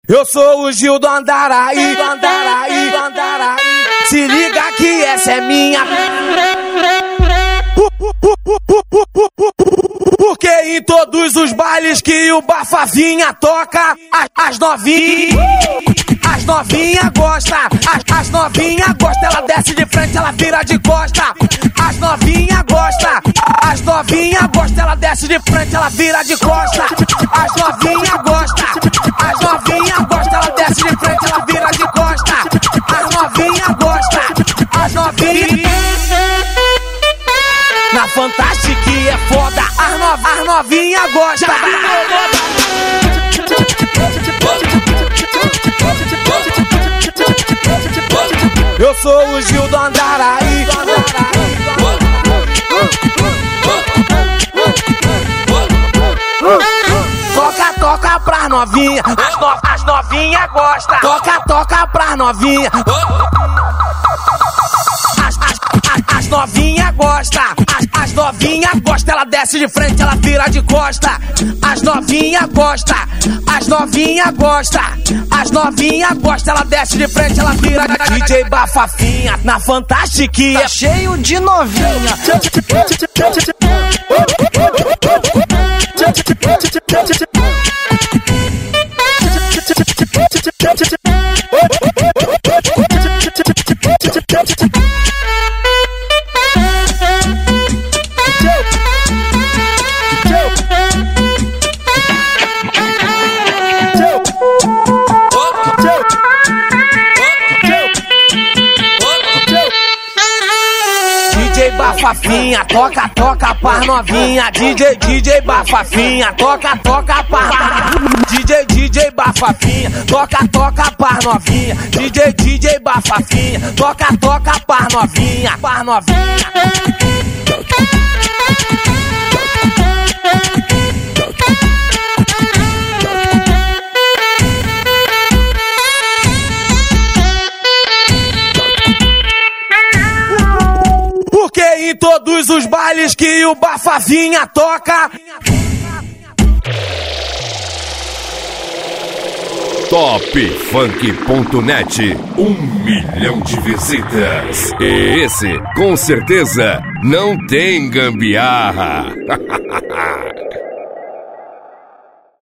Eu sou o Gil do Andaraí, do Andaraí, do Andaraí. Se liga que essa é minha. Porque em todos os bailes que o Bafavinha toca, as novinhas gostam, as novinhas gostam. Ela desce de frente, ela vira de costa. As novinhas gostam, as novinhas gostam. Ela desce de frente, ela vira de costa. As novinhas gostam, as novinhas gostam. Ela desce de frente, ela vira de costa. As novinhas gostam, as novinhas. Na Fantástica é foda, as novinhas gostam. Eu sou o Gil do Andaraí, do Andaraí. Toca pras novinha, as novinha gosta. Toca pras novinha. As novinha gosta, as novinha gosta. Ela desce de frente, ela vira de costa. As novinha gosta, as novinha gosta. As novinha gosta, ela desce de frente, ela vira de DJ Bafafinha. Na Fantástica é cheio de novinha. DJ Bafafinha, toca pras novinha. DJ Bafafinha, toca pras DJ Bafafinha, toca pras novinha. DJ Bafafinha, toca pras novinha, pras novinha. Porque em todos os bailes que o Bafavinha toca, Topfunk.net, 1 milhão de visitas. E esse, com certeza, não tem gambiarra.